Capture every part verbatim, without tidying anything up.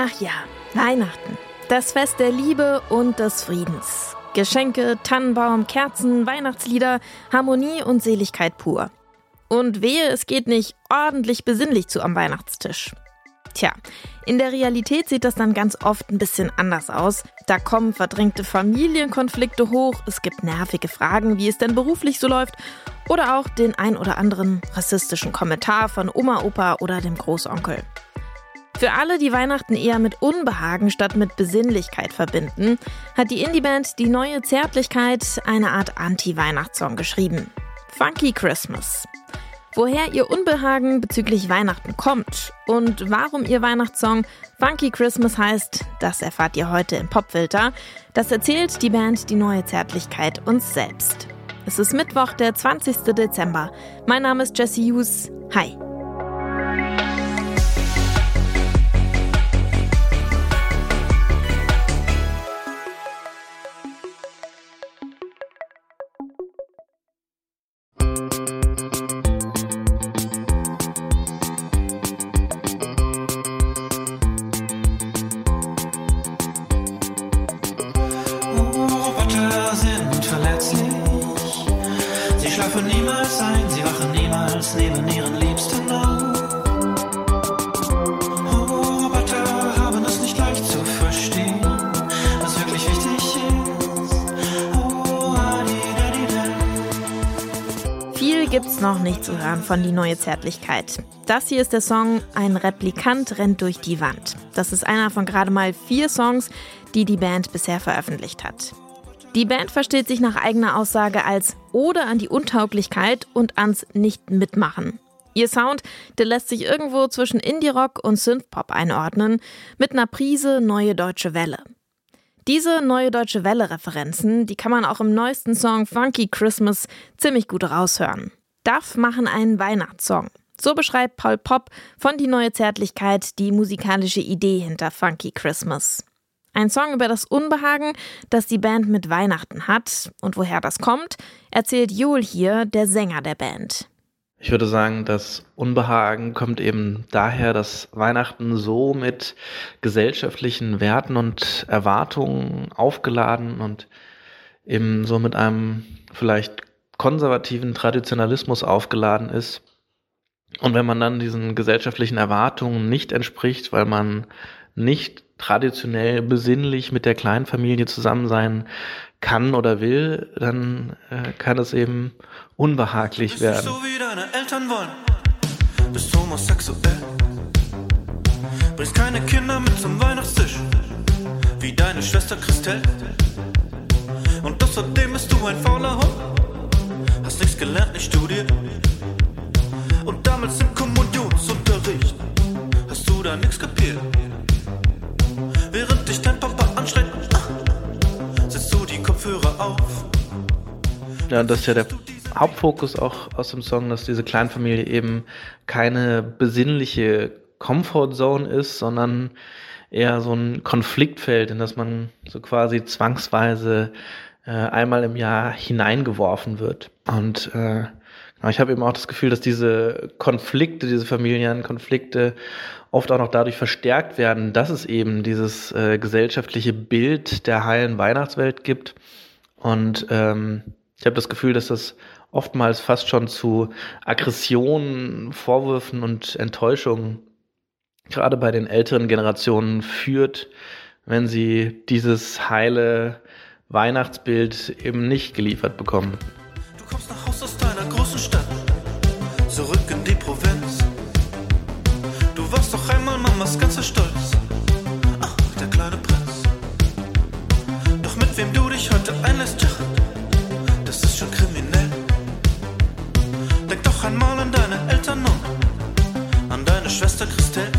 Ach ja, Weihnachten. Das Fest der Liebe und des Friedens. Geschenke, Tannenbaum, Kerzen, Weihnachtslieder, Harmonie und Seligkeit pur. Und wehe, es geht nicht ordentlich besinnlich zu am Weihnachtstisch. Tja, in der Realität sieht das dann ganz oft ein bisschen anders aus. Da kommen verdrängte Familienkonflikte hoch, es gibt nervige Fragen, wie es denn beruflich so läuft oder auch den ein oder anderen rassistischen Kommentar von Oma, Opa oder dem Großonkel. Für alle, die Weihnachten eher mit Unbehagen statt mit Besinnlichkeit verbinden, hat die Indie-Band Die Neue Zärtlichkeit eine Art Anti-Weihnachtssong geschrieben. Funky Christmas. Woher ihr Unbehagen bezüglich Weihnachten kommt und warum ihr Weihnachtssong Funky Christmas heißt, das erfahrt ihr heute im Popfilter. Das erzählt die Band Die Neue Zärtlichkeit uns selbst. Es ist Mittwoch, der zwanzigsten Dezember. Mein Name ist Jessie Hughes. Hi. Sie schlafen niemals ein, sie wachen niemals neben ihren Liebsten auf. Oh, Roboter haben es nicht leicht zu verstehen, was wirklich wichtig ist. Oh, adi-dadi-da. Viel gibt's noch nicht zu hören von Die Neue Zärtlichkeit. Das hier ist der Song Ein Replikant rennt durch die Wand. Das ist einer von gerade mal vier Songs, die die Band bisher veröffentlicht hat. Die Band versteht sich nach eigener Aussage als Ode an die Untauglichkeit und ans Nicht-Mitmachen. Ihr Sound, der lässt sich irgendwo zwischen Indie-Rock und Synthpop einordnen, mit einer Prise Neue Deutsche Welle. Diese Neue Deutsche Welle-Referenzen, die kann man auch im neuesten Song Funky Christmas ziemlich gut raushören. D A F machen einen Weihnachtssong. So beschreibt Paul Popp von Die Neue Zärtlichkeit die musikalische Idee hinter Funky Christmas. Ein Song über das Unbehagen, das die Band mit Weihnachten hat. Und woher das kommt, erzählt Joel hier, der Sänger der Band. Ich würde sagen, das Unbehagen kommt eben daher, dass Weihnachten so mit gesellschaftlichen Werten und Erwartungen aufgeladen und eben so mit einem vielleicht konservativen Traditionalismus aufgeladen ist. Und wenn man dann diesen gesellschaftlichen Erwartungen nicht entspricht, weil man nicht traditionell besinnlich mit der Kleinfamilie zusammen sein kann oder will, dann äh, kann es eben unbehaglich Bist werden. du so wie deine Eltern wollen? Bist homosexuell? Bringst keine Kinder mit zum Weihnachtstisch, wie deine Schwester Christelle? Und außerdem bist du ein fauler Hund, hast nichts gelernt, nicht studiert. Und damals im Kommunionsunterricht hast du da nichts kapiert. Während dich dein Papa anschreit, setzt du die Kopfhörer auf. Ja, das ist ja der Hauptfokus auch aus dem Song, dass diese Kleinfamilie eben keine besinnliche Comfortzone ist, sondern eher so ein Konfliktfeld, in das man so quasi zwangsweise äh, einmal im Jahr hineingeworfen wird. Und äh, ich habe eben auch das Gefühl, dass diese Konflikte, diese Familienkonflikte oft auch noch dadurch verstärkt werden, dass es eben dieses äh, gesellschaftliche Bild der heilen Weihnachtswelt gibt. Und ähm, ich habe das Gefühl, dass das oftmals fast schon zu Aggressionen, Vorwürfen und Enttäuschungen gerade bei den älteren Generationen führt, wenn sie dieses heile Weihnachtsbild eben nicht geliefert bekommen. Du kommst nach Haus aus deiner großen Stadt, zurück in die Provinz. Du warst doch einmal Mamas ganzer Stolz, ach, der kleine Prinz. Doch mit wem du dich heute einlässt, ja, das ist schon kriminell. Denk doch einmal an deine Eltern und an deine Schwester Christelle.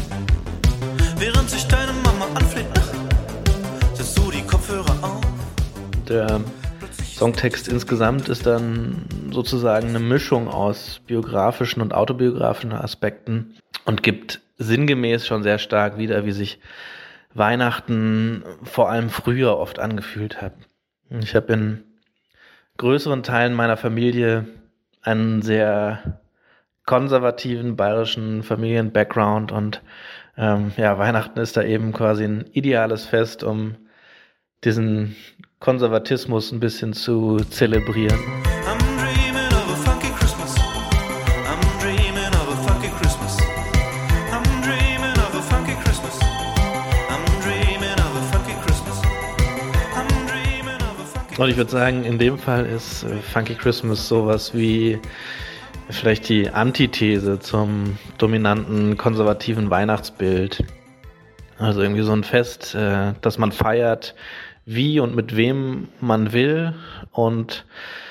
Während sich deine Mama anfleht, ach, setzt du die Kopfhörer auf. Der Songtext insgesamt ist dann sozusagen eine Mischung aus biografischen und autobiografischen Aspekten und gibt sinngemäß schon sehr stark wieder, wie sich Weihnachten vor allem früher oft angefühlt hat. Ich habe in größeren Teilen meiner Familie einen sehr konservativen bayerischen Familien-Background und ähm, ja, Weihnachten ist da eben quasi ein ideales Fest, um diesen Konservatismus ein bisschen zu zelebrieren. Und ich würde sagen, in dem Fall ist äh, Funky Christmas sowas wie vielleicht die Antithese zum dominanten konservativen Weihnachtsbild. Also irgendwie so ein Fest, äh, das man feiert, wie und mit wem man will und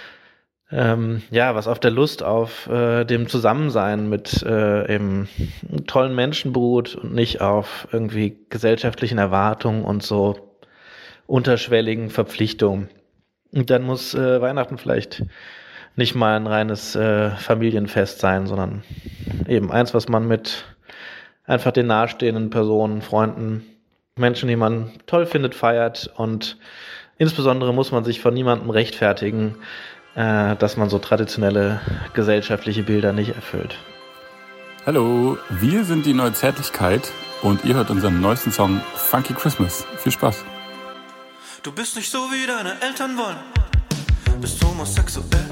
ähm, ja, was auf der Lust auf äh, dem Zusammensein mit äh, eben tollen Menschen beruht und nicht auf irgendwie gesellschaftlichen Erwartungen und so unterschwelligen Verpflichtungen. Und dann muss äh, Weihnachten vielleicht nicht mal ein reines äh, Familienfest sein, sondern eben eins, was man mit einfach den nahestehenden Personen, Freunden, Menschen, die man toll findet, feiert. Und insbesondere muss man sich von niemandem rechtfertigen, äh, dass man so traditionelle gesellschaftliche Bilder nicht erfüllt. Hallo, wir sind die Neue Zärtlichkeit und ihr hört unseren neuesten Song Funky Christmas. Viel Spaß. Du bist nicht so, wie deine Eltern wollen, bist homosexuell,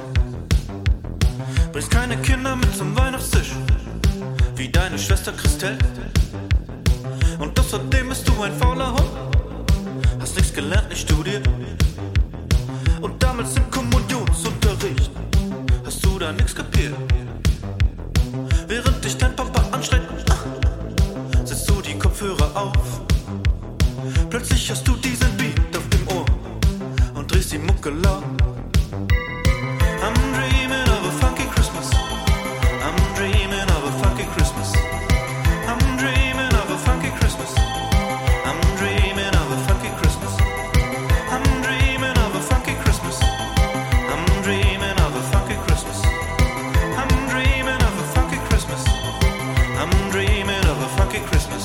bringst keine Kinder mit zum Weihnachtstisch, wie deine Schwester Christelle. Und außerdem bist du ein fauler Hund, hast nichts gelernt, nicht studiert. Und damals im Kommunionsunterricht hast du da nichts kapiert. Während dich dein Papa anschreit, ah, setzt du die Kopfhörer auf. Plötzlich hast du diesen Beat auf dem Ohr und drehst die Mucke laut. I'm dreaming of a funky Christmas. I'm dreaming of a funky Christmas. I'm dreaming of a funky Christmas. I'm dreaming of a funky Christmas. I'm dreaming of a funky Christmas. I'm dreaming of a funky Christmas. I'm dreaming of a funky Christmas. I'm dreaming of a funky Christmas.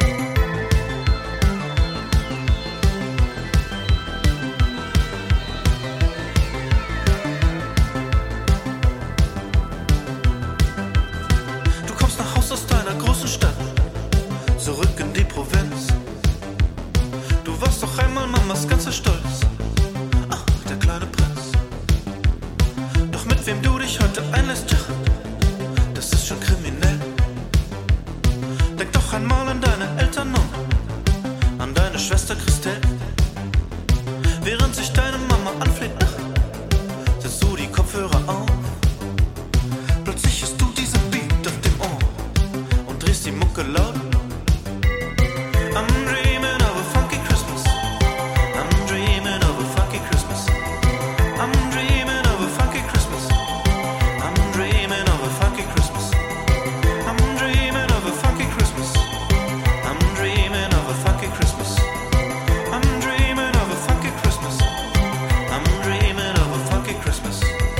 Zurück in die Provinz. Du warst doch einmal Mamas ganzer Stolz. Ach, der kleine Prinz. Doch mit wem du dich heute einlässt, ja, das ist schon kriminell. Denk doch einmal an deine Eltern und an deine Schwester Christelle. Während sich deine Mama anfleht, ach, setzt du die Kopfhörer auf. Plötzlich hast du diesen Beat auf dem Ohr und drehst die Mucke laut. I'm dreaming of a funky Christmas. I'm dreaming of a funky Christmas. I'm dreaming of a funky Christmas. I'm dreaming of a funky Christmas. I'm dreaming of a funky Christmas. I'm dreaming of a funky Christmas. I'm dreaming of a funky Christmas. I'm dreaming of a funky Christmas.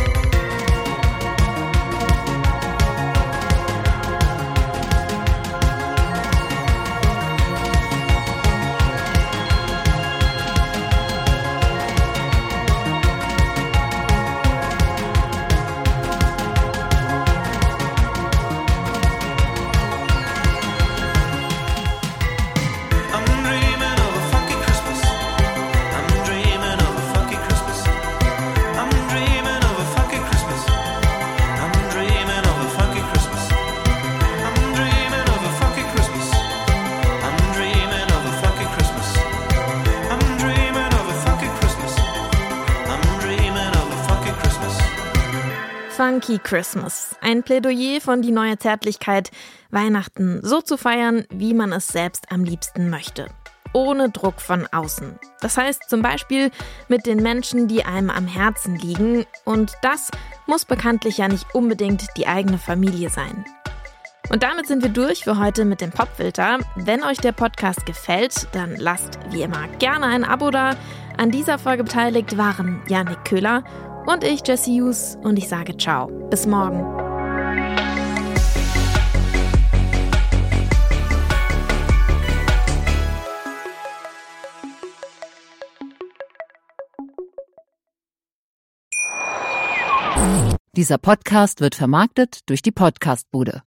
Funky Christmas. Ein Plädoyer von Die Neue Zärtlichkeit, Weihnachten so zu feiern, wie man es selbst am liebsten möchte. Ohne Druck von außen. Das heißt zum Beispiel mit den Menschen, die einem am Herzen liegen. Und das muss bekanntlich ja nicht unbedingt die eigene Familie sein. Und damit sind wir durch für heute mit dem Popfilter. Wenn euch der Podcast gefällt, dann lasst wie immer gerne ein Abo da. An dieser Folge beteiligt waren Janik Köhler und ich, Jessie Hughes, und ich sage ciao. Bis morgen. Dieser Podcast wird vermarktet durch die Podcastbude.